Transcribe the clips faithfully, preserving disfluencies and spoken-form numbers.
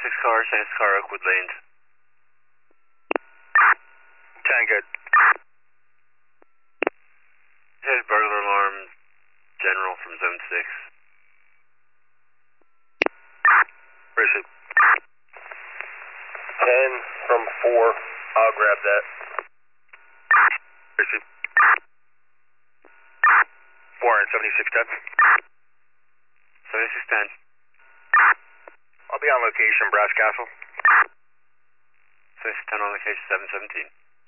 seventy-six car, seventy-six car, Oakwood Lanes. ten, good. Head burglar alarm, general from zone six. Appreciate. ten from four, I'll grab that. Appreciate. four seventy-six ten. seventy-six ten. I'll be on location, Brass Castle. seventy-six ten on location, seven seventeen.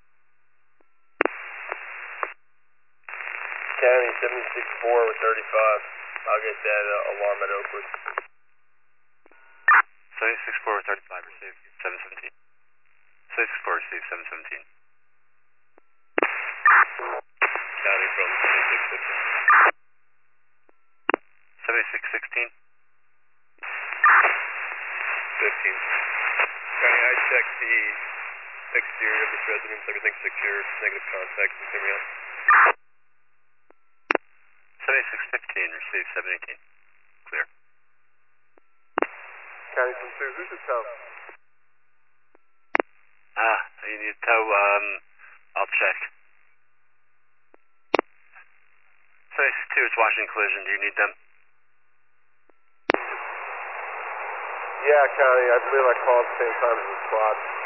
County seventy-six four with thirty-five. I'll get that uh, alarm at Oakwood. seventy-six four with thirty-five, received, seven seventeen. seventy-six four received, seven seventeen. County from seventy-six sixteen. seventy-six sixteen. fifteen. County, I checked the exterior of this residence. Everything's secure. Negative contact. Can you hear me out? seventy-six fifteen, received, seven eighteen. Clear. County from two. Who's the tow? Ah, you need tow, um, I'll check. seventy-six two, it's Washington Collision, do you need them? Yeah, County. I believe I called at the same time as the squad.